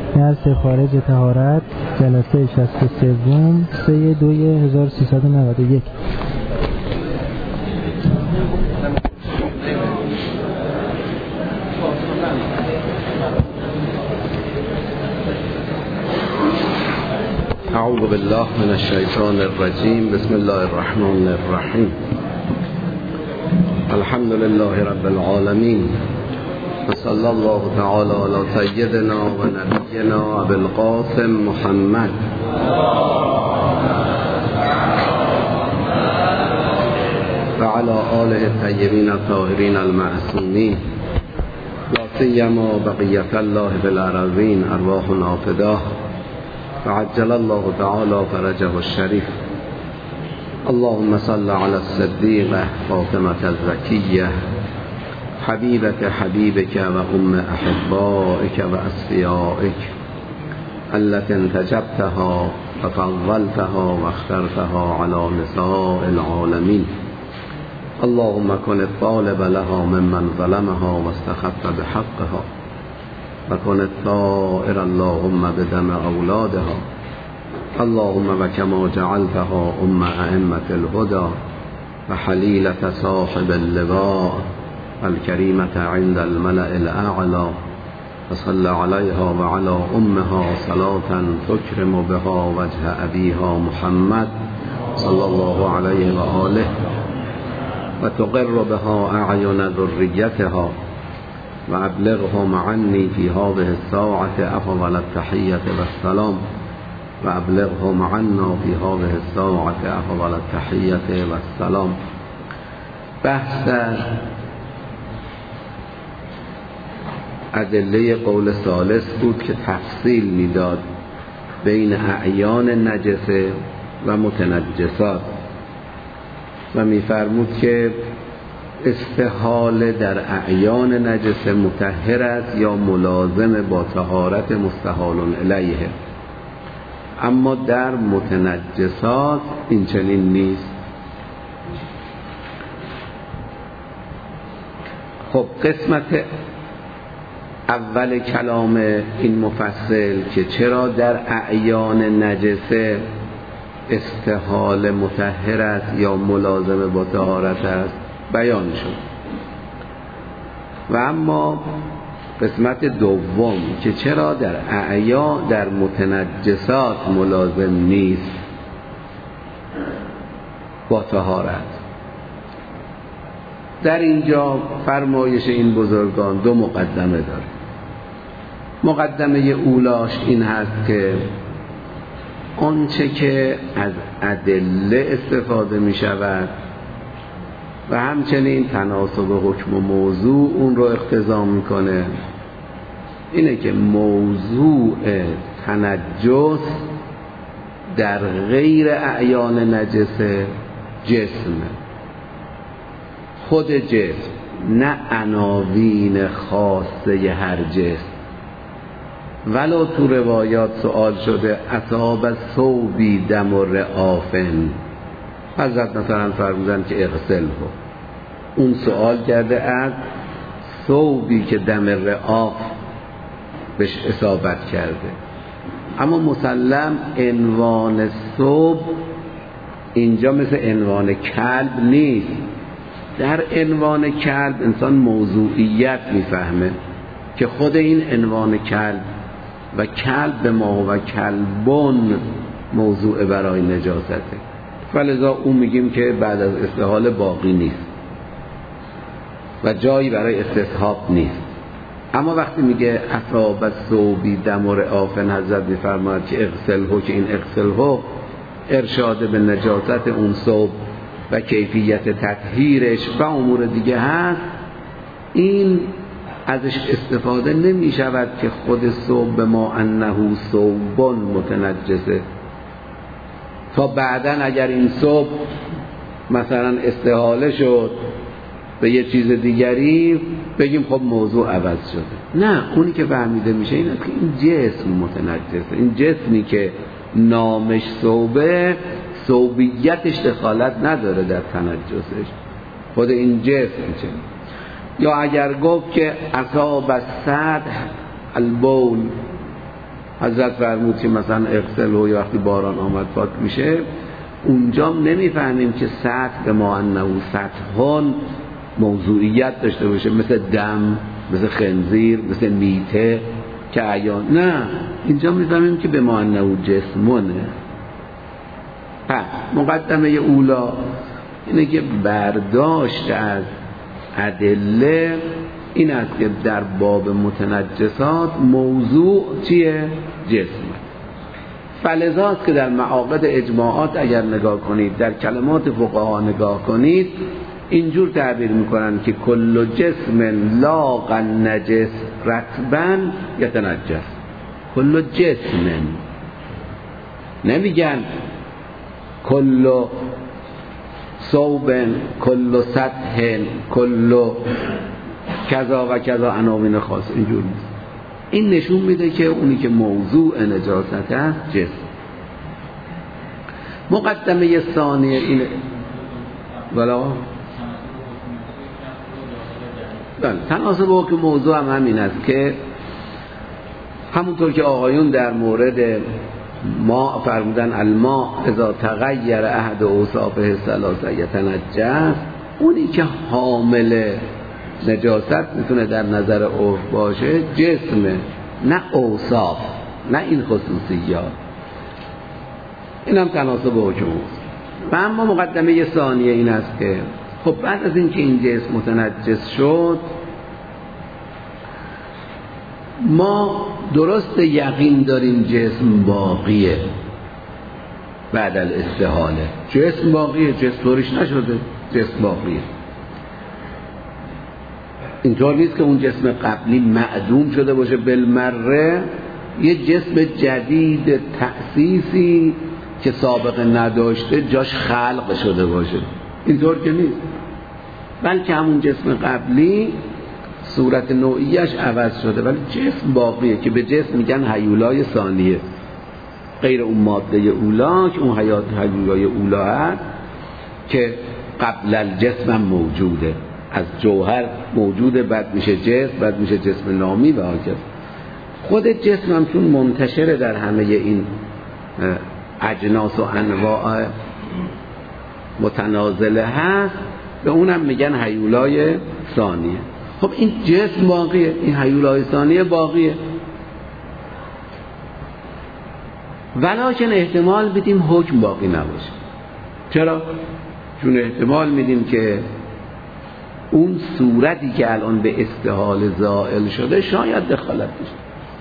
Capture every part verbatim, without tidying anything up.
درس خارج طهارت جلسه شصت و سه سه دو هزار و سیصد و نود و یک. اعوذ بالله من الشیطان الرجیم. بسم الله الرحمن الرحیم. الحمد لله رب العالمین و صلی الله تعالی علی سیدنا و نبینا ابی القاسم محمد و علی آله الطیبین الطاهرین المعصومین لا سیما بقیة الله بالارضین ارواحنا فداه فعجل الله تعالی فرجه الشریف. اللهم صل على الصديقة فاطمة الزكية حبيبة حبيبك وأم أحبائك وأصفيائك التي انتجبتها وفضلتها واخترتها على نساء العالمين. اللهم كن الطالب لها ممن ظلمها واستخف بحقها وكن الطائر اللهم بدم أولادها. اللهم وكما جعلتها أم أئمة الهدى وحليلة صاحب اللواء الكريمة عند الملأ الأعلى وصل عليها وعلى أمها صلاة تكرم بها وجه أبيها محمد صلى الله عليه وآله وتقر بها أعين ذريتها وأبلغهم عني في هذه الساعة أفضل التحية والسلام وأبلغهم عنا في هذه الساعة أفضل التحية والسلام. بحث ادله قول ثالث بود که تفصیل میداد بین اعیان نجسه و متنجسات و میفرمود که استحاله در اعیان نجسه مطهر است یا ملازم با طهارت مستحال الیه، اما در متنجسات این چنین نیست. خب قسمت اول کلام این مفصل که چرا در اعیان نجسه استحاله مطهر است یا ملازم با طهارت است بیان شد، و اما قسمت دوم که چرا در اعیان در متنجسات ملازم نیست با طهارت، در اینجا فرمایش این بزرگان دو مقدمه داره. مقدمه اولاش این هست که آنچه که از ادله استفاده می شود و همچنین تناسب حکم و موضوع اون رو اقتضا میکنه اینه که موضوع تنجس در غیر اعیان نجسه جسمه، خود جسم، نه عناوین خاصه هر جسم. ولو تو روایات سوال شده اصاب ثوبی دم و رعافن، حضرت مثلا فرمودن که اغسله، اون سوال کرده از ثوبی که دم رعاف بهش اصابت کرده، اما مسلم عنوان ثوب اینجا مثل عنوان کلب نیست. در عنوان کلب انسان موضوعیت میفهمه که خود این عنوان کلب و کلب ما و کلبون موضوع برای نجاسته، فلذا اون میگیم که بعد از استحاله باقی نیست و جایی برای استصحاب نیست. اما وقتی میگه اصاب ثوبی دم و رعافن، حضرت میفرماید که اغسله، که این اغسله ارشاد به نجاست اون ثوب و کیفیت تطهیرش و امور دیگه هست، این ازش استفاده نمی شود که خود ثوب ما انه ثوبون متنجسه، تا بعداً اگر این ثوب مثلا استحاله شد به یه چیز دیگری بگیم خب موضوع عوض شده. نه، اونی که فهمیده میشه این است که این جسم متنجسه. این جسمی که نامش ثوبه، ثوبیتش دخالت نداره در تنجسش، خود این جسم میشه. یا اگر گفت که اصاب السطح البول، حضرت فرمود که مثلا اغسل و وقتی باران آمد پاک میشه، اونجا نمیفهمیم که سطح به ما انه سطحان موضوعیت داشته باشه، مثل دم، مثل خنزیر، مثل میته که عیان. نه، اینجا میفهمیم که به ما انه جسمونه. پس مقدمه اولا اینه که برداشت از ادله این است که در باب متنجسات موضوع چیه؟ جسم. فلذاست که در معاقد اجماعات اگر نگاه کنید، در کلمات فقها نگاه کنید، اینجور تعبیر میکنن که کل جسم لاق النجس رطبا یتنجس. کل جسم، نمیگن کل صوب، کل سطح، کل کذا و کذا عناوین خاص، اینجور نیست. این نشون میده که اونی که موضوع نجاست است جسم. مقدمه ثانیه اینه ولا بله تناسب حکم موضوع هم همین است که همونطور که آقایون در مورد ما فرمودن الماء اذا تغییر احد اوصافه ثلاثه یتنجس، اونی که حامل نجاست میتونه در نظر عرف باشه جسمه، نه اوصاف، نه این خصوصیات. این هم تناسب حکم. و اما مقدمه ثانیه این است که خب بعد از اینکه این جسم متنجس شد، ما درست یقین داریم جسم باقیه بعد الاستحاله. جسم باقیه، جسم طوریش نشده، جسم باقیه. اینطور نیست که اون جسم قبلی معدوم شده باشه بالمره، یه جسم جدید تأسیسی که سابقه نداشته جاش خلق شده باشه، اینطور که نیست، بلکه همون جسم قبلی صورت نوعیش عوض شده ولی جسم باقیه، که به جسم میگن هیولای ثانیه، غیر اون ماده اولا که اون حیات هیولای اولا هست که قبل الجسم هم موجوده، از جوهر موجوده، بعد میشه جسم، بعد میشه جسم نامی و هاکذا. خود جسم هم چون منتشره در همه این اجناس و انواع متنازله هست، به اونم میگن هیولای ثانیه. خب این جسم باقیه، این هیولای ثانیه باقیه، ولکن احتمال بدیم حکم باقی نباشه. چرا؟ چون احتمال میدیم که اون صورتی که الان به استحال زائل شده شاید دخالت داشته.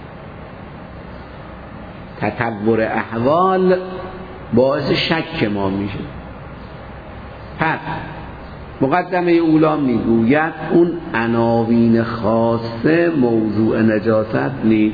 تطور احوال باعث شک ما میشه. پس مقدمه اولا میگوید اون عناوین خاصه موضوع نجاست نیست،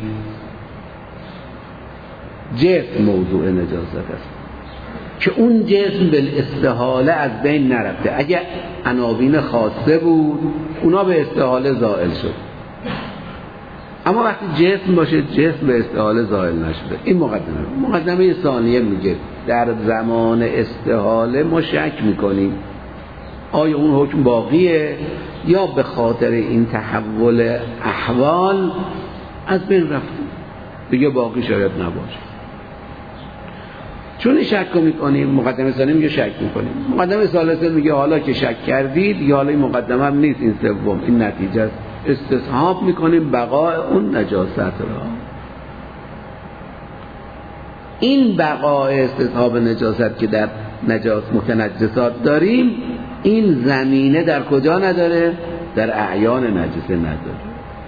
جسم موضوع نجاست است که اون جسم بالاستحاله از بین نرفته. اگه عناوین خاصه بود اونا به استحاله زائل شد، اما وقتی جسم باشه جسم به استحاله زائل نشده. این مقدمه. مقدمه ثانیه میگه در زمان استحاله ما شک میکنیم آیا اون حکم باقیه یا به خاطر این تحول احوال از بین رفته، دیگه باقی شاید نباشه. چون شک میکنیم، مقدمه ثانیه میگه شک میکنیم. مقدمه ثالثه میگه حالا که شک کردید یا حالا این مقدمه هم نیست، این سوم، این نتیجه است، استصحاب میکنیم بقای اون نجاست را. این بقای استصحاب نجاست که در نجاست متنجسات داریم، این زمینه در کجا نداره؟ در اعیان نجسه نداره.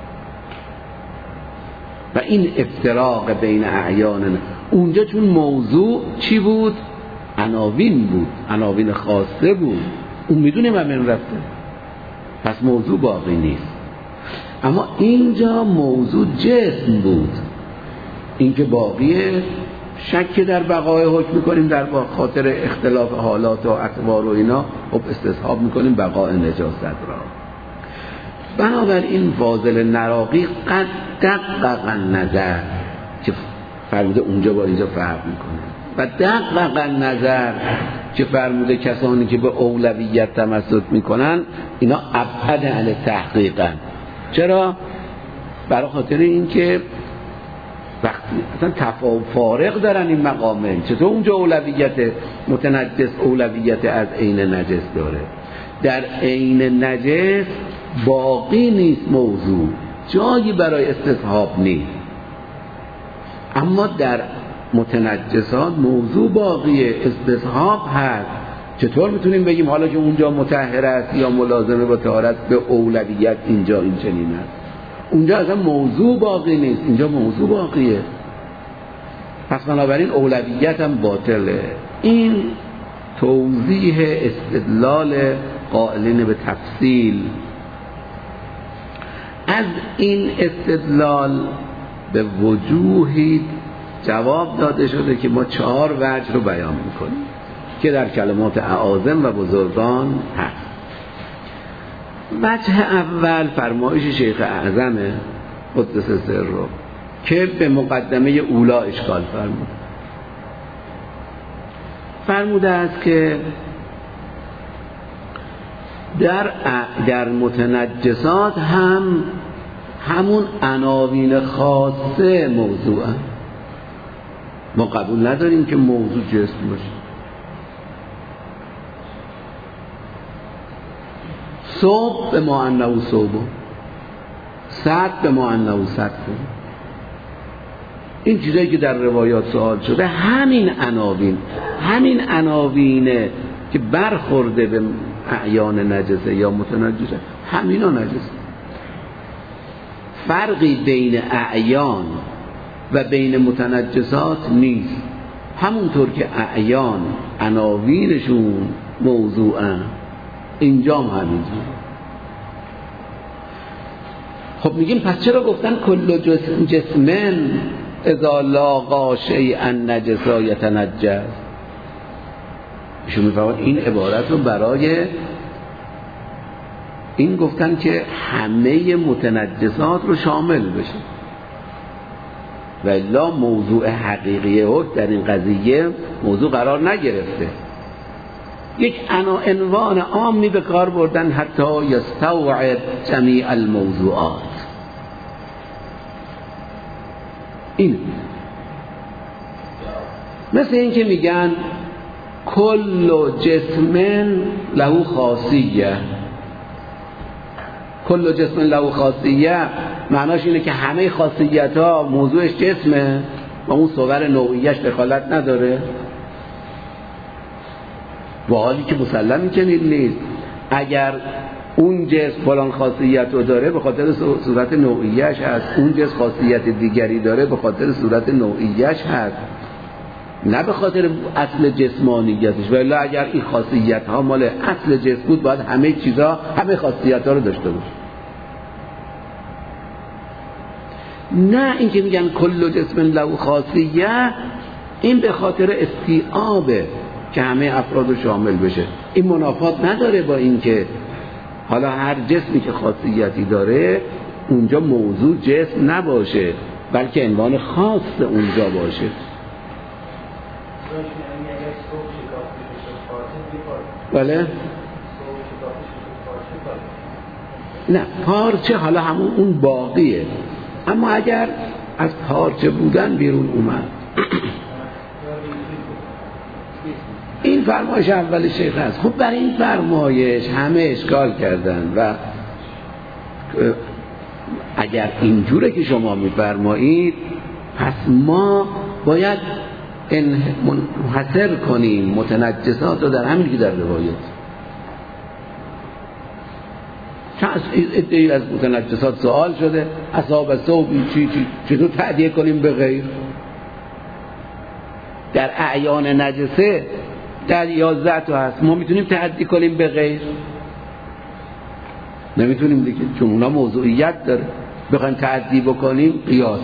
و این افتراق بین اعیان اونجا چون موضوع چی بود؟ عناوین بود، عناوین خاصه بود، اون میدونیم همین رفته، پس موضوع باقی نیست. اما اینجا موضوع جسم بود، این که باقیه شک در بقای حکم میکنیم در خاطر اختلاف حالات و اطوار و اینا، خب استصحاب میکنیم بقای نجاست را. بنابراین فاضل نراقی قد دقق نظر که فرموده اونجا با اینجا فرق میکنه و دقق نظر که فرموده کسانی که به اولویت تمسک میکنن اینا ابعد عن تحقیقن. چرا؟ برای خاطر این که وقتی اصلا تفاوت فارق دارن این مقامه، چطور اونجا اولویت متنجس اولویت از عین نجس داره؟ در عین نجس باقی نیست موضوع، جایی برای استصحاب نیست، اما در متنجسات موضوع باقیه، استصحاب هست. چطور میتونیم بگیم حالا که اونجا مطهر است یا ملازمه با طهارت به اولویت اینجا این چنین است؟ اونجا اصلا موضوع باقی نیست، اینجا موضوع باقیه، پس بنابراین اولویت هم باطله. این توضیح استدلال قائلین به تفصیل. از این استدلال به وجوهی جواب داده شده که ما چهار وجه رو بیان میکنیم که در کلمات اعاظم و بزرگان هست. وجه اول فرمایش شیخ اعظمه قدس سره که به مقدمه اولا اشکال فرمود. فرموده است که در در متنجسات هم همون عناوین خاصه موضوعه. ما قبول نداریم که موضوع جسم باشه. صوب به ما انه صوبه، سد به ما انه سده، این چیزایی که در روایات سوال شده همین عناوین همین عناوینه که برخورده به اعیان نجسه یا متنجسه، همینا نجسه. فرقی بین اعیان و بین متنجسات نیست. همونطور که اعیان عناوینشون موضوعن، اینجا هم همینجور. خب میگیم پس چرا گفتن کل جسم جسمن اذا لاقا شیئا نجسا یتنجس؟ ایشون میفهمن این عبارت رو برای این گفتن که همه متنجسات رو شامل بشه، و الا موضوع حقیقی حکم در این قضیه موضوع قرار نگرفته. یک عنوان عامی به کار بردن حتی یستوعب جمیع الموضوعات. این مثل این که میگن کل جسم له خاصیه. کل جسم له خاصیه معناش اینه که همه خاصیت ها موضوعش جسمه و اون صور نوعیش دخالت نداره، و حالی که مسلم چنین نیست. اگر اون جسم فلان خاصیت رو داره به خاطر صورت نوعیش هست، اون جسم خاصیت دیگری داره به خاطر صورت نوعیش هست، نه به خاطر اصل جسمانیتش. ولی اگر این خاصیت ها مال اصل جسم بود باید همه چیزا همه خاصیت ها رو داشته باشه. نه اینکه میگن کل جسم له خاصیه، این به خاطر استیعابه که همه افراد رو شامل بشه. این منافات نداره با این که حالا هر جسمی که خاصیتی داره اونجا موضوع جسم نباشه، بلکه عنوان خاص اونجا باشه. بله؟ نه پارچه حالا همون اون باقیه، اما اگر از پارچه بودن بیرون اومد این فرمایش اول شیخ هست. خب برای این فرمایش همه اشکال کردن و اگر اینجوره که شما میفرمایید پس ما باید منحصر کنیم متنجسات رو در همین که در روایت. چند ادعی از متنجسات سوال شده، اصحاب ثوبی چی چی چطور تعدیه کنیم به غیر؟ در اعیان نجسه در یازده تا هست، ما میتونیم تعدی کنیم به غیر؟ نمیتونیم دیگه، چون اونا موضوعیت داره. بخوایم تعدی بکنیم قیاسه.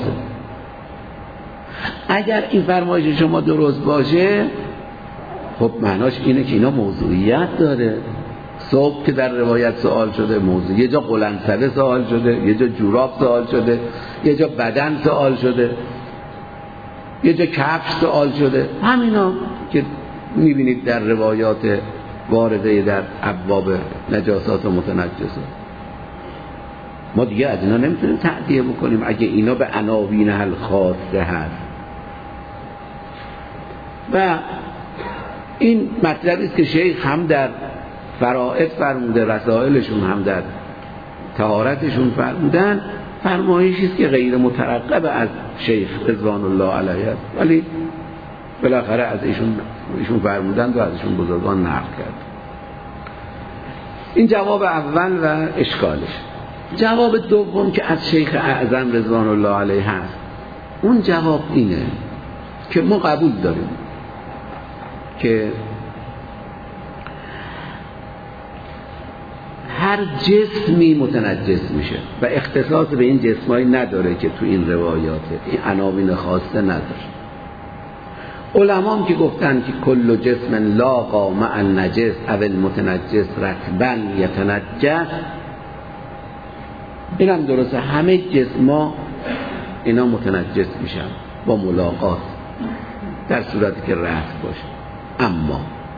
اگر این فرمایش شما درست باشه خب معناش اینه که اینا موضوعیت داره. صبح که در روایت سوال شده موضوع، یه جا قلنسله سوال شده، یه جا جوراب سوال شده، یه جا بدن سوال شده، یه جا کفش سوال شده. همینا که میبینید در روایات وارده در ابواب نجاسات و متنجسات. ما دیگه از اینا نمیتونیم تعدیه بکنیم اگه اینا به عناوین الخاصه هست. و این مطلبی است که شیخ هم در فرائض فرموده، رسائلشون هم در طهارتشون فرمودن، فرمایشی است که غیر مترقب از شیخ رضوان الله علیه است، ولی بالاخره از ایشون ایشون فرمودن و از ایشون بزرگان نقل کرد. این جواب اول و اشکالش. جواب دوم که از شیخ اعظم رضوان الله علیه هست، اون جواب اینه که ما قبول داریم که هر جسمی متنجس میشه و اختصاص به این جسمایی نداره که تو این روایاته، این عناوین خاصه نداره. علما هم که گفتن که کل جسم لاقا مع النجس او المتنجس رطبا یتنجس، این هم درسته، همه جسما اینا متنجس میشن با ملاقات در صورتی که رطب باشه. اما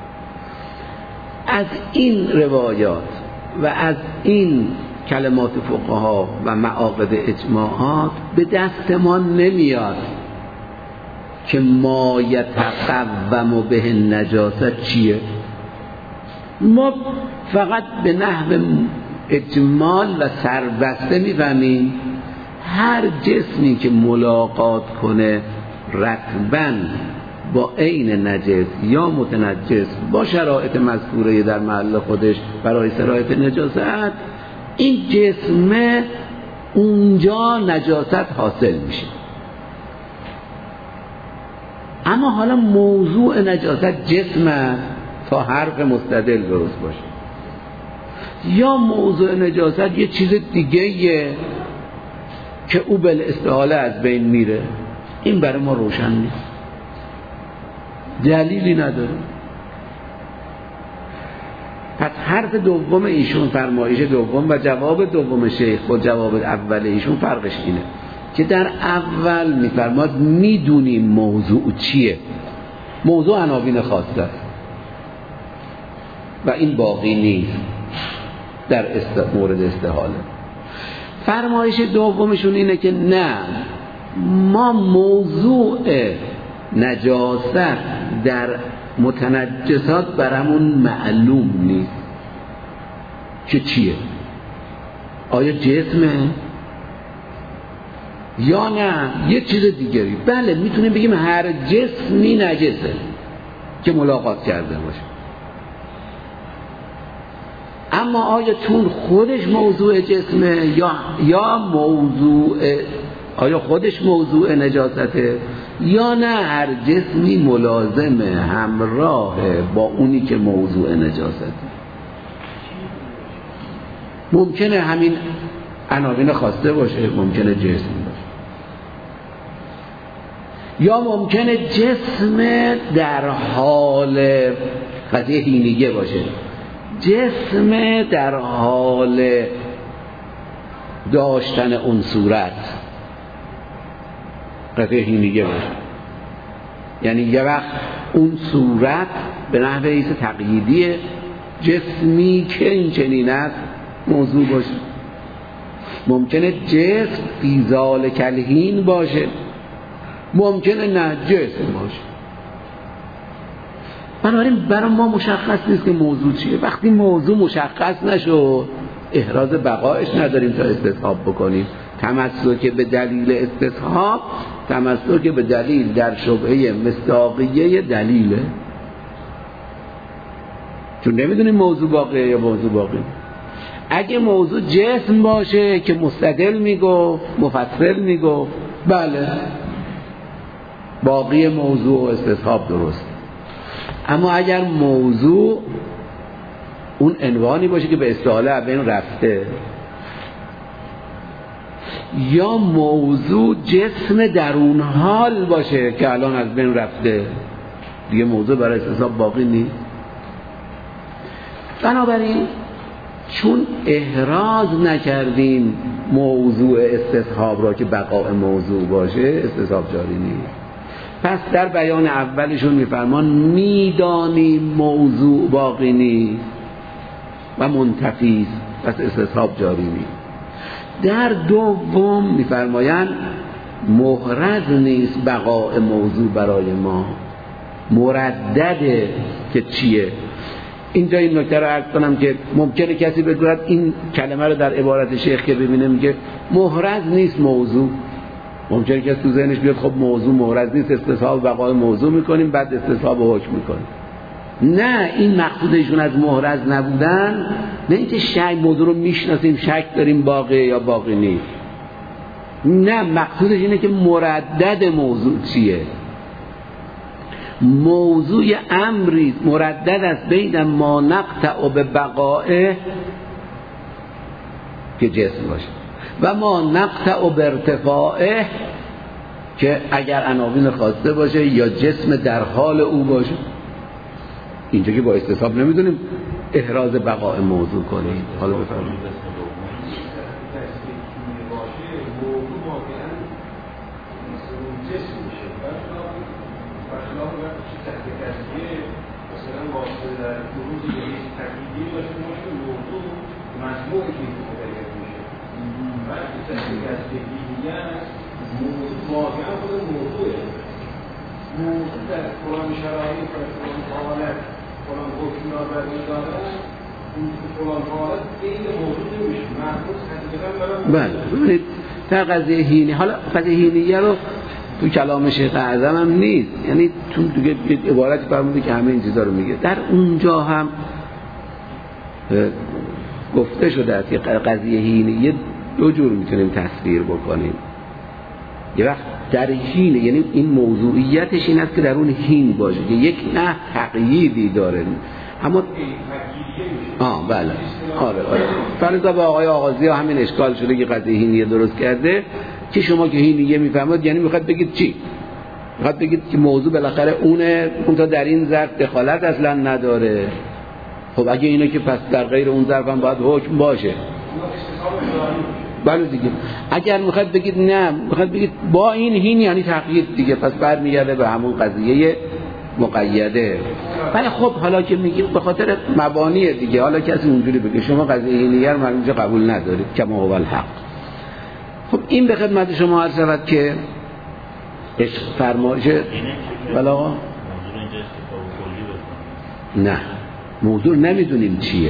از این روایات و از این کلمات فقها و معاقد اجماعات به دست ما نمیاد که ما یتقوم به نجاست چیه. ما فقط به نحو اجمال و سربسته میفهمیم هر جسمی که ملاقات کنه رطباً با عین نجس یا متنجس با شرایط مذکوره در محل خودش برای سرایت نجاست، این جسم اونجا نجاست حاصل میشه. اما حالا موضوع نجاست جسم تا حرف مستدل درست باشه، یا موضوع نجاست یه چیز دیگه که او بالاستحاله از بین میره، این برای ما روشن نیست، دلیلی نداره. پس حرف دوم ایشون، فرمایش دوم و جواب دوم شیخ با جواب اول ایشون فرقش اینه که در اول میفرماد میدونیم موضوع چیه، موضوع عناوین خاصه است و این باقی نیست در است... مورد استحاله. فرمایش دومشون اینه که نه، ما موضوع نجاست در متنجسات برامون معلوم نیست که چیه، آیا جسمه یا نه یه چیز دیگری. بله میتونیم بگیم هر جسمی نجسه که ملاقات کرده باشه، اما آیا چون خودش موضوع جسمه یا یا موضوع آیا خودش موضوع نجاسته یا نه هر جسمی ملازمه همراه با اونی که موضوع نجاسته. ممکنه همین عناوین خواسته باشه، ممکنه جسم باشه، یا ممکنه جسم در حال قضیه هینیگه باشه، جسم در حال داشتن اون صورت قضیه هینیگه باشه، یعنی یه وقت اون صورت به نحو ایست تقییدی جسمی که این چنین است موضوع باشه. ممکنه جسم فی ذالک الحین باشه، ممکنه نه جسم باشه. بنابراین برای ما مشخص نیست که موضوع چیه. وقتی موضوع مشخص نشد احراز بقایش نداریم تا استصحاب بکنیم. تمسک به دلیل استصحاب تمسک به دلیل در شبهه مصداقیه دلیله، چون نمیدونیم موضوع باقیه یا موضوع باقی. اگه موضوع جسم باشه که مستدل میگفت مفصل میگفت بله باقی موضوع و استصحاب درست. اما اگر موضوع اون عنوانی باشه که به استحاله بین رفته، یا موضوع جسم در اون حال باشه که الان از بین رفته، دیگه موضوع برای استصحاب باقی نیست. بنابراین چون احراز نکردیم موضوع استصحاب را که بقاء موضوع باشه، استصحاب جاری نیست. پس در بیان اولشون میفرمان میدانیم موضوع باقی نیست و منتفی است، پس استصحاب جاری نیست. در دوم میفرمایند محرز نیست بقاء موضوع برای ما، مردده که چیه. اینجا این نکته رو عرض کنم که ممکنه کسی بدوند این کلمه رو در عبارت شیخ که ببینه میگه محرز نیست موضوع. ممکنه کسی تو ذهنش بیاد خب موضوع محرز نیست، استصحاب بقاء موضوع میکنیم بعد استصحاب حکم میکنیم. نه، این مقصودشون از محرز نبودن نه اینکه شک موضوع رو میشناسیم شک داریم باقی یا باقی نیست، نه، مقصودش اینه که مردد موضوع چیه. موضوع امری مردد است بین ما نقطع به بقائه که جسم باشه و ما نقطع به ارتفاعه که اگر عناوین خواسته باشه یا جسم در حال او باشه. اینجا که با استصحاب نمیدونیم احراز بقاء موضوع کنیم. حالا بفرمایید. بله ببینید تا قضیه هینی، حالا قضیه هینیه رو تو کلام شیخ اعظم هم نیست، یعنی چون دیگه عبارتی فرموده که همه این چیزا رو میگه. در اونجا هم گفته شده است که قضیه هینیه دو جور میتونیم تصویر بکنیم. یه وقت در هینه یعنی این موضوعیتش این است که در اون هین باشه که یک نه تقییدی داره. اما آه بله آره آره فرضا با آقای آغازی ها همین اشکال شده که قضیه هینیه درست کرده که شما که هینیه میفهمید یعنی میخواد بگید چی؟ میخواد بگید که موضوع بالاخره اونه، اون تا در این ظرف دخالت اصلا نداره. خب اگه اینه که پس در غیر اون ظرف هم باید حکم باشه. بله دیگه. اگر میخواد بگید نه، میخواد بگید با این هین یعنی تقیید دیگه، پس برمیگرده به همون قضیه مقیده. ولی خب حالا که میگیم به خاطر مبانی دیگه، حالا کسی اونجوری بگه شما قضیه هینیه رو اینجا قبول ندارید کما هو الحق. خب این به خدمت شما عرض شود که عشق فرمایش بلا نه موضوع نمیدونیم چیه،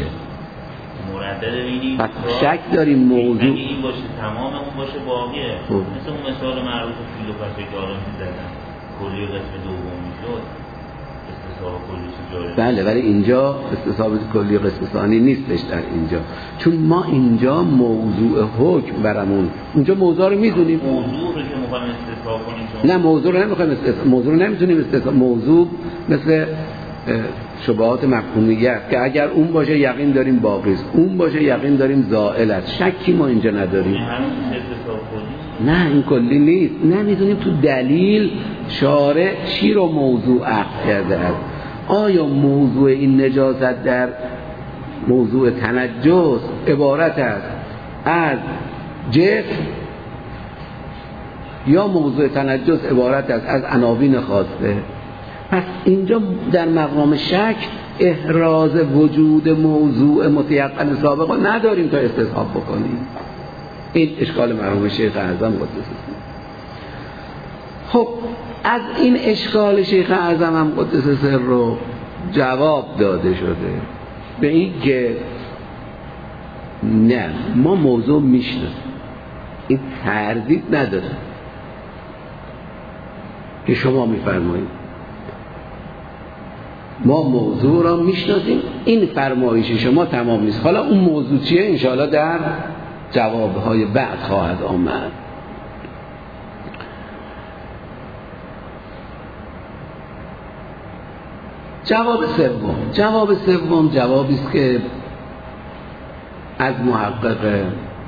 پس شک داریم موضوع این باشه تمام اون باشه باقیه. مثل اون مثال معروف فیل و پسه که آرام می‌زدن کلی و قسم دومی شد استصحاب کلی جاری. بله ولی اینجا استصحاب کلی قسم ثانی نیستش در اینجا، چون ما اینجا موضوع حکم برامون اونجا موضوع رو میدونیم. موضوع رو که می‌خوایم استصحاب کنیم نه موضوع رو نمی‌خوایم استصحاب، موضوع رو نمی‌تونیم استصحاب. موضوع مثل شبهات مفهومیت که اگر اون باشه یقین داریم باقی است، اون باشه یقین داریم زائل است، شکی ما اینجا نداریم. نه این کلی نیست، نمیدونیم تو دلیل شارع چی رو موضوع عقد کرده است. آیا موضوع این نجاست در موضوع تنجس عبارت است از جسم یا موضوع تنجس عبارت است از عناوین خاصه؟ پس اینجا در مقام شک احراز وجود موضوع متیقن سابقه نداریم تا استصحاب بکنیم. این اشکال مرحوم شیخ اعظم قدس سره. خب از این اشکال شیخ اعظم هم قدس سره رو جواب داده شده به این که نه ما موضوع میشناسیم، این تردید نداره که شما میفرمایید ما موضوع را میشناسیم، این فرمایش شما تمام نیست. حالا اون موضوع چیه انشاءالله در جوابهای بعد خواهد آمد. جواب سوم جواب سوم جوابی است که از محقق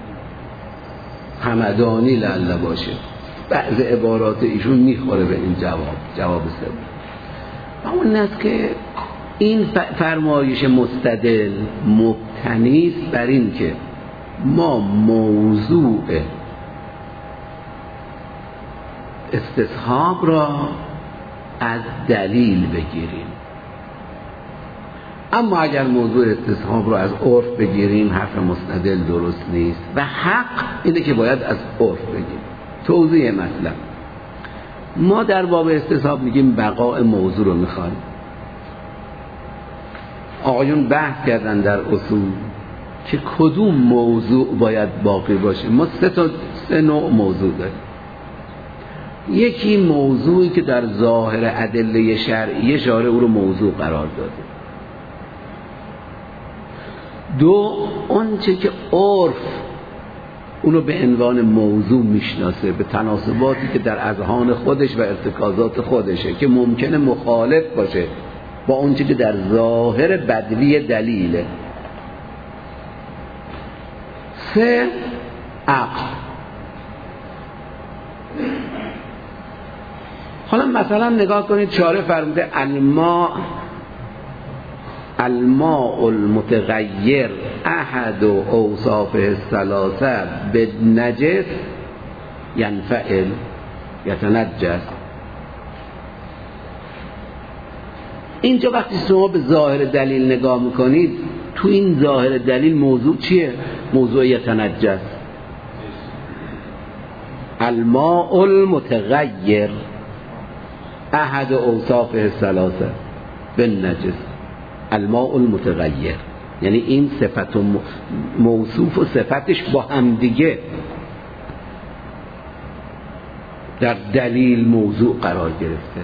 همدانی لعل باشه، بعض عبارات ایشون میخوره به این جواب. جواب سوم اون است که این فرمایش مستدل مبتنی است بر این که ما موضوع استصحاب را از دلیل بگیریم. اما اگر موضوع استصحاب رو از عرف بگیریم حرف مستدل درست نیست و حق اینه که باید از عرف بگیریم. توضیح مطلب، ما در باب استصحاب میگیم بقاء موضوع رو میخوایم. آقایون بحث کردن در اصول که کدوم موضوع باید باقی باشه. ما سه تا سه نوع موضوع داریم. یکی موضوعی که در ظاهر ادله شرعی شارع او رو موضوع قرار داده. دو، آنچه که عرف اونو به عنوان موضوع میشناسه به تناسباتی که در اذهان خودش و ارتکازات خودشه که ممکنه مخالف باشه با اونچه که در ظاهر بدوی دلیله. سه، عقل. حالا مثلا نگاه کنید، شارع فرموده الماء الماء المتغیر احد و اوصافه الثلاثه بالنجس ینفعل یتنجس. اینجا وقتی شما به ظاهر دلیل نگاه میکنید، تو این ظاهر دلیل موضوع چیه؟ موضوع یتنجس. الماء المتغیر احد اوصافه الثلاثه بالنجس. الماء المتغیر یعنی این صفت و موصوف و صفتش با هم دیگه در دلیل موضوع قرار گرفته.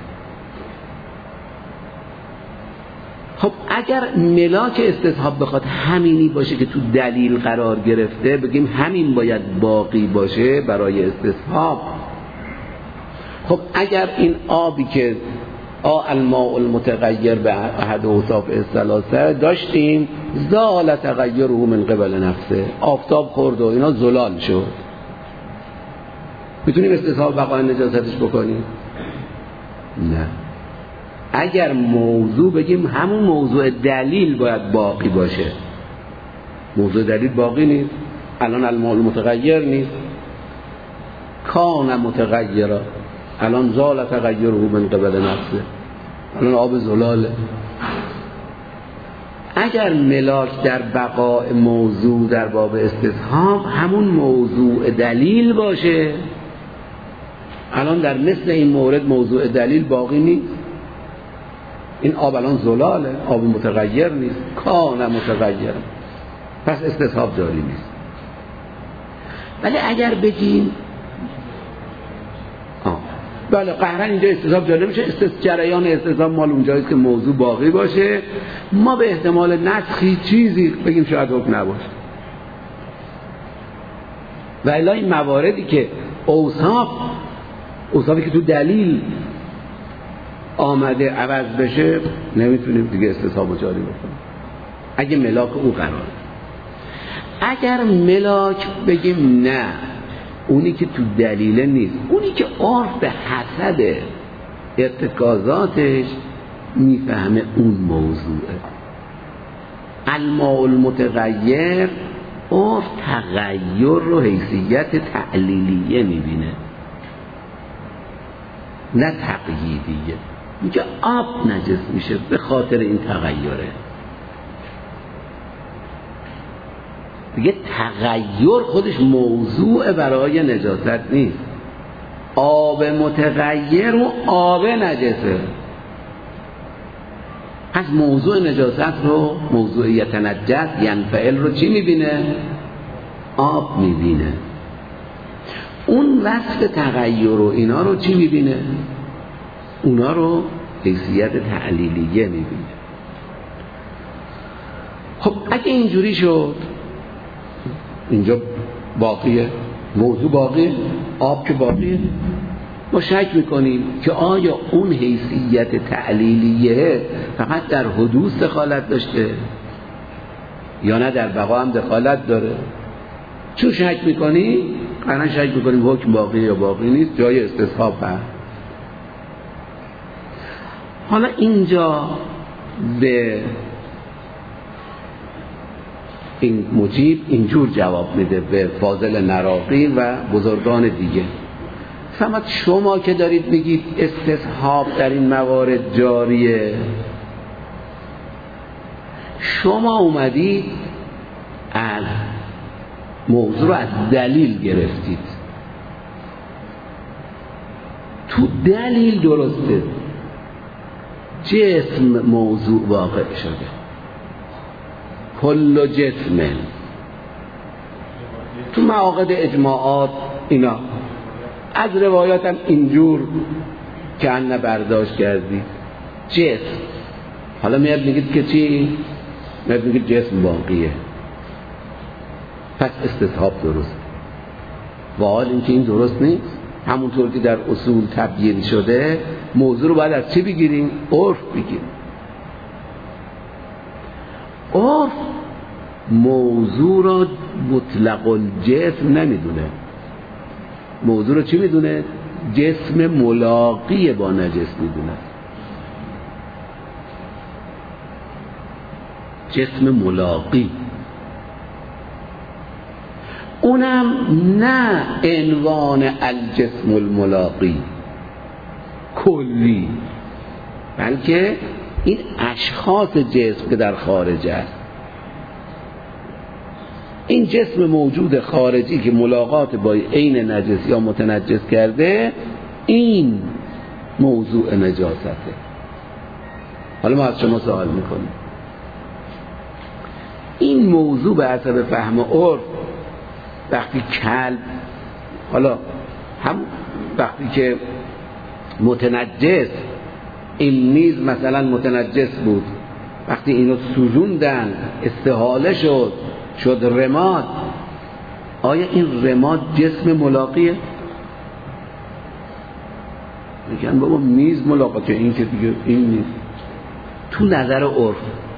خب اگر ملاک استصحاب بخواد همینی باشه که تو دلیل قرار گرفته، بگیم همین باید باقی باشه برای استصحاب. خب اگر این آبی که آ الماء المتغیر به احد اوصاف الثلاثه داشتیم، زال تغیره من قبل نفسه، آفتاب خورد و اینا زلال شد، میتونیم استصحاب بقای نجاستش بکنیم؟ نه. اگر موضوع بگیم همون موضوع دلیل باید باقی باشه. موضوع دلیل باقی نیست، الان الماء المتغیر نیست، کان متغیرا، الان زال تغیره من قبل نفسه، الان آب زلاله. اگر ملاک در بقاء موضوع در باب استصحاب همون موضوع دلیل باشه، الان در مثل این مورد موضوع دلیل باقی نیست، این آب الان زلاله، آب متغیر نیست، کان متغیر، پس استصحاب جاری نیست. ولی اگر بگیم بله قهرن اینجا استصحاب جاری میشه، جریان استصحاب مال اونجاییست که موضوع باقی باشه، ما به احتمال نسخی چیزی بگیم شاید حکم نباشه. و الا این مواردی که اوصاف اوصافی که تو دلیل آمده عوض بشه، نمیتونیم دیگه استصحاب جاری بکنیم اگه ملاک او قراره. اگر ملاک بگیم نه، اونی که تو دلیل نیست، اونی که عرف به حسب ارتکازاتش میفهمه اون موضوعه. الماء المتغیر عرف تغییر رو حیثیت تعلیلیه میبینه، نه تقییدیه. میگه آب نجس میشه به خاطر این تغییره. دیگه تغییر خودش موضوع برای نجاست نیست. آب متغیر و آب نجسه. پس موضوع نجاست رو، موضوع یتنجس ینفعل رو چی میبینه؟ آب میبینه. اون وصف تغییر و اینا رو چی میبینه؟ اونا رو حیثیت تعلیلیه میبینه. خب اگه اینجوری شد، اینجا باقیه، موضوع باقیه، آب که باقیه، ما شک میکنیم که آیا اون حیثیت تعلیلیه فقط در حدوث دخالت داشته یا نه در بقا هم دخالت داره. چون شک میکنیم، قرن شک میکنیم حکم باقی یا باقی نیست، جای استصحاب هست. حالا اینجا به این مجیب اینجور جواب میده به فاضل نراقی و بزرگان دیگه. فهمت شما که دارید میگید استصحاب در این موارد جاریه، شما اومدید از موضوع رو از دلیل گرفتید. تو دلیل درسته، جسم موضوع واقع شده، کل جسم. تو مواقع اجماعات اینا از روایات هم اینجور که ان برداشت کردی جسم. حالا میاد میگید که چی؟ میاد میگید جسم باقیه، پس استصحاب درست. و حال اینکه این درست نیست، همونطور که در اصول تبیین شده موضوع رو باید از چی بگیریم؟ عرف بگیریم. عرف موضوع رو مطلق الجسم نمیدونه، موضوع رو چی میدونه؟ جسم ملاقی با نجس میدونه. جسم ملاقی، اونم نه عنوان الجسم الملاقی کلی، بلکه این اشخاص جسم که در خارج است. این جسم موجود خارجی که ملاقات با عین نجس یا متنجس کرده، این موضوع نجاسته. حالا ما از شما سوال میکنیم، این موضوع به حسب فهم عرف وقتی کلب، حالا هم وقتی که متنجس، این نیز مثلا متنجس بود، وقتی اینو سوزوندن استحاله شد شد رماد، آیا این رماد جسم ملاقیه؟ میگن بابا میز ملاقاته، این که دیگه این نیست تو نظر عرف.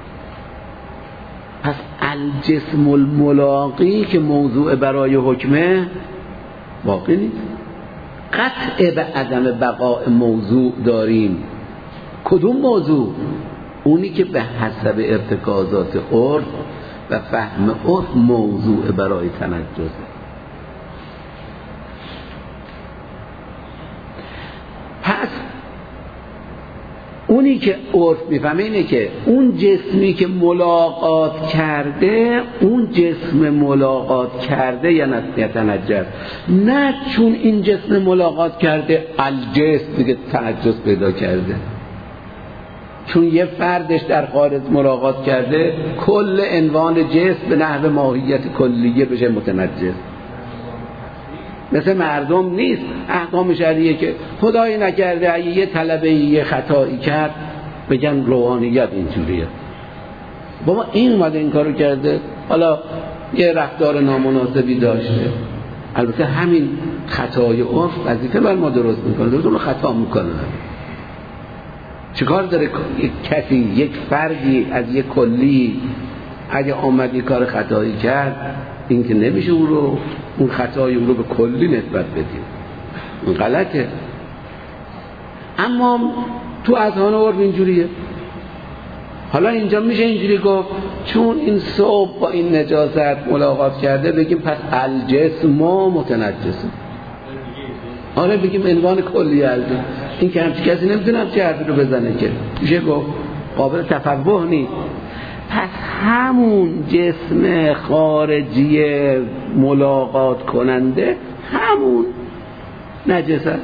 پس الجسم الملاقی که موضوع برای حکمه واقعی نیست. قطع به عدم بقاء موضوع داریم. کدوم موضوع؟ اونی که به حسب ارتکازات عرف و فهم عرف موضوع برای تنجسه. پس اونی که عرف میفهمه اینه که اون جسمی که ملاقات کرده، اون جسم ملاقات کرده یا نتنجس، نه چون این جسم ملاقات کرده الجسم دیگه تنجس پیدا کرده، چون یه فردش در خارج ملاقات کرده کل عنوان جسم به نحو ماهیت کلیه بشه متنجس. مثل مردم نیست احکام شرعیه که خدایی نکرده اگه یه طلبه یه خطایی کرد بگن روحانیت اینجوریه. بابا این اومده این کارو کرده، حالا یه رفتار نامناسبی داشته، البته همین خطای عرف وظیفه بر ما درست میکنه، درست رو خطا میکنه. چیکار داره یک کسی، یک فردی از یک کلی اگه آمد یک کار خطایی کرد، این که نمیشه اون رو، اون خطای اون رو به کلی نسبت بدیم، اون غلطه. اما تو اذهان عرف اینجوریه. حالا اینجا میشه اینجوری گفت چون این صبح با این نجاست ملاقات کرده بگیم پس الجسم متنجسه. آره بگیم عنوان کلی الجسم. این که همچی کسی نمیتونه همچی حرفی رو بزنه که میشه گفت قابل تفوه نیست. پس همون جسم خارجی ملاقات کننده همون نجسه.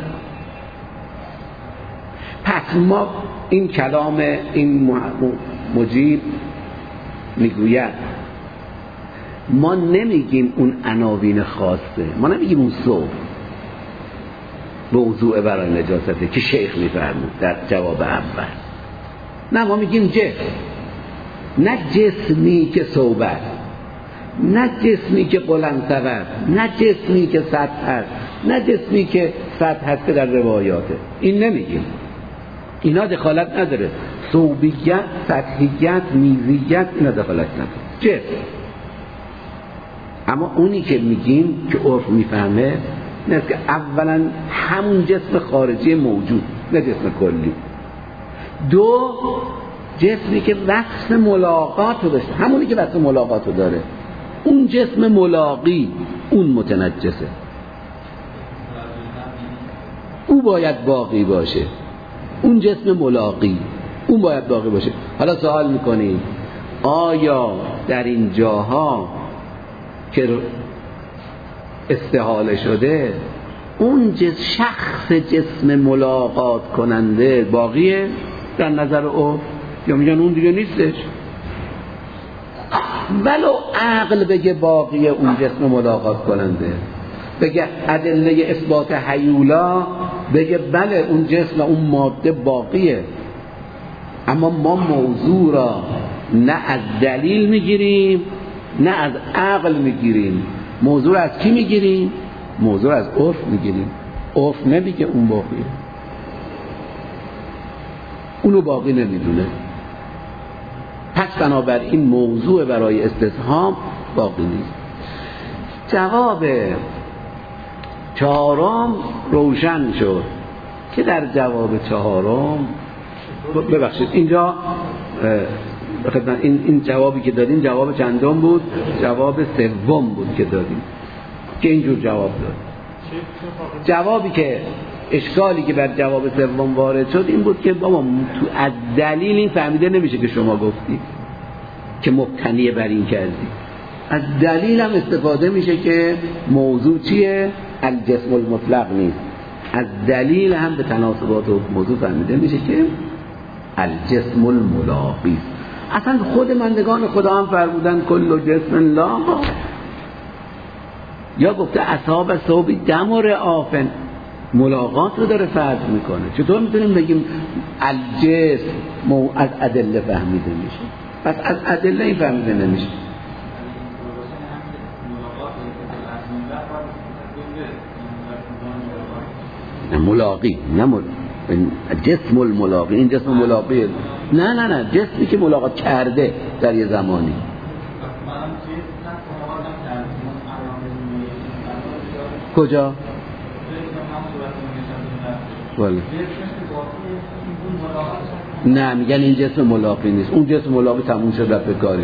پس ما این کلام این مجیب میگوید ما نمیگیم اون عناوین خاصه، ما نمیگیم اون صوف موضوع برای نجاسته که شیخ میفرمود در جواب اول. نه، ما میگیم جسم، نه جسمی که صوبت، نه جسمی که بلندتر، نه جسمی که سطح هست، نه جسمی که سطح هست که در روایاته. این نمیگیم، اینا دخالت نداره. صوبیت، سطحیت، میزیت اینا دخالت نداره، جسم. اما اونی که میگیم که عرف میفهمه نه که اولا همون جسم خارجی موجود، نه جسم کلی. دو، جسمی که وصف ملاقات رو داشته، همونی که وصف ملاقات رو داره، اون جسم ملاقی اون متنجسه، او باید باقی باشه. اون جسم ملاقی اون باید باقی باشه. حالا سوال میکنیم آیا در این جاها که استحاله شده اون جس شخص جسم ملاقات کننده باقیه در نظر او، یا میگن اون دیگه نیستش؟ ولو عقل بگه باقیه اون جسم ملاقات کننده، بگه ادله اثبات هیولا بگه بله اون جسم اون ماده باقیه، اما ما موضوع را نه از دلیل میگیریم نه از عقل میگیریم. موضوع از کی میگیریم؟ موضوع از عرف میگیریم. عرف نمیگه اون باقیه، اونو باقی نمیدونه. پس بنابراین موضوع برای استفهام باقی نیست. جواب چهارم روشن شد که در جواب چهارم، ببخشید اینجا این این جوابی که دادیم جواب چندم بود؟ جواب سوم بود که دادیم که اینجور جواب داد. جوابی که اشکالی که بر جواب سوم وارد شد این بود که بابا تو از دلیل این فهمیده نمیشه که شما گفتی که مبتنی بر این کردی. از دلیل هم استفاده میشه که موضوع چیه؟ الجسم المطلق نیست. از دلیل هم به تناسبات و موضوع فهمیده میشه که الجسم الملاقی. اصلا خود مندگان خدا هم فرمودن کل جسم لا، یا گفته اصحاب صوبی دم و رعافن، ملاقات رو داره فرض میکنه. چطور میتونیم بگیم الجسم از ادله فهمیده میشه؟ پس از ادله این فهمیده نمیشه. ملاقی نه مل... جسم الملاقی، این جسم ملاقی نه نه نه جسمی که ملاقات کرده در یه زمانی. کجا؟ بله. نه میگن این جسم ملاقی نیست، اون جسم ملاقی تموم شد رفت به کارش.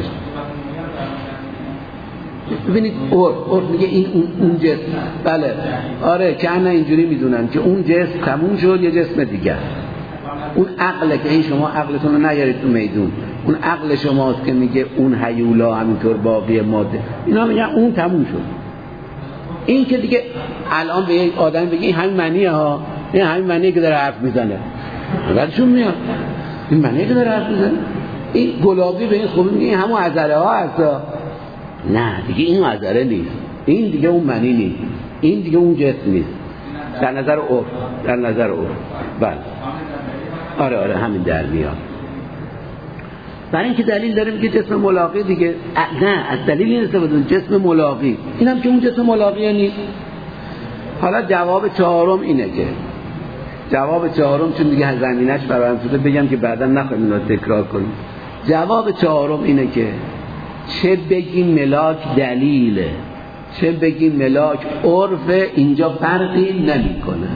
ببینید اور اور میگه این اون, اون جسم، بله آره که نه اینجوری میدونن که اون جسم تموم شد یه جسم دیگر. اون عقله که این شما عقلتون رو نیارید تو میدون، اون عقل شماست که میگه اون هیولا همینطور باقی ماده، اینا میگن اون تموم شد. این که دیگه الان به یک آدم بگه این همین معنیه ها، این همین معنیه که داره حرف میزنه، بعدشون میاد این معنیه که داره حرف میزنه. این گلابی به این خوبی میگه این همون عذره ها هست. نه دیگه این عذره نیست، این دیگه اون معنی نیست، این دیگه اون جسم نیست در نظر عرف، در نظر عرف. بله آره آره همین در میاد. برای اینکه دلیل داره که جسم ملاقی دیگه، نه از دلیل این استفاده جسم ملاقی، این هم که اون جسم ملاقی نیست. حالا جواب چهارم اینه که جواب چهارم چون دیگه زمینش فراهم شده بگم که بعدا نخواهیم اینا تکرار کنیم. جواب چهارم اینه که چه بگیم ملاک دلیله چه بگیم ملاک عرف، اینجا فرقی نمیکنه.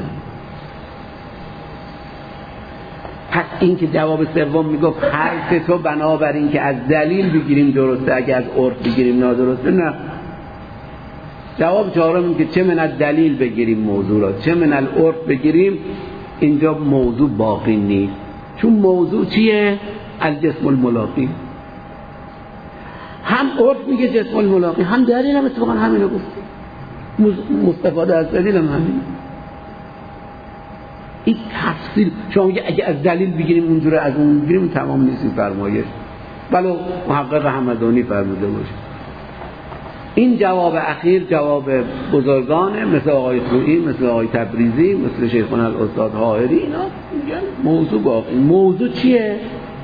پس این که جواب سوم میگفت حرف تو بنابراین که از دلیل بگیریم درسته، اگه از عرف بگیریم نادرسته، نه. جواب چهارم این که چه من از دلیل بگیریم موضوع را چه من از عرف بگیریم، اینجا موضوع باقی نیست. چون موضوع چیه؟ الجسم الملاقی. هم عرف میگه جسم الملاقی، هم دلیل هم اتفاقا همینو گفت. مستفاده از دلیل هم همین. این تفصیل شما میگه اگه از دلیل بگیریم اونجوره از اون بگیریم تمام نیست این فرمایش، ولو محقق همدانی فرموده باشه. این جواب اخیر جواب بزرگانه، مثل آقای خویی، مثل آقای تبریزی، مثل شیخنا الاستاد حائری. اینا میگن موضوع باقی. موضوع چیه؟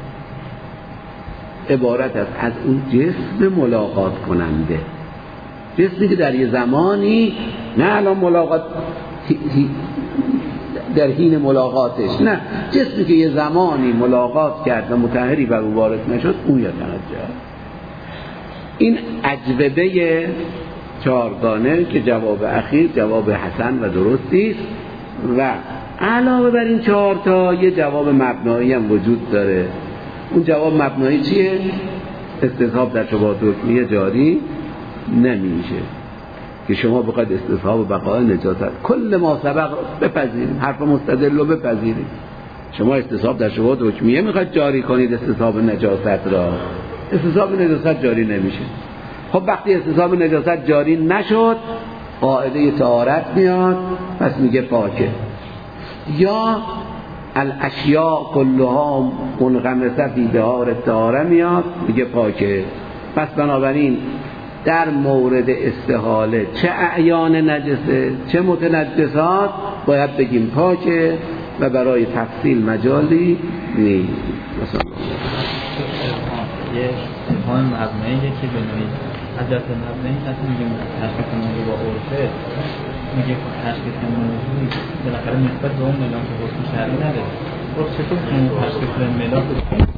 عبارت است از اون جسم ملاقات کننده، جسمی که در یه زمانی، نه الان ملاقات در حین ملاقاتش، نه جسمی که یه زمانی ملاقات کرد و مطهری بر او وارد نشد، اون یتنجا. این اجوبه چهارگانه که جواب اخیر جواب حسن و درستی است. و علاوه بر این چهار تا یه جواب مبنایی هم وجود داره. اون جواب مبنایی چیه؟ استصحاب در شبهات حکمیه جاری نمیشه که شما بخواید استصحاب بقای نجاست کل ما سبق بپذیریم، حرف مستدل رو بپذیریم. شما استصحاب در شبهات حکمیه میخواید جاری کنید استصحاب نجاست را، استصحاب نجاست جاری نمیشه. خب وقتی استصحاب نجاست جاری نشد قاعده طهارت میاد، پس میگه پاکه. یا الاشیاء کلها منغمسه فی بحار الطهاره میاد، میگه پاکه. پس بنابراین در مورد استحاله چه اعیان نجسه چه متنجسات باید بگیم پاکه و برای تفصیل مجالی نیست. مثلا یه اتهام مبنیه که به نوعی حضرت مبنیه که میگیم تشخیص موضوع با عرفه، میگه تشخیص موضوعی بالاخره نسبت به اون ملاک حکم شرعی نداره. خب چطور که تشخیص ملاک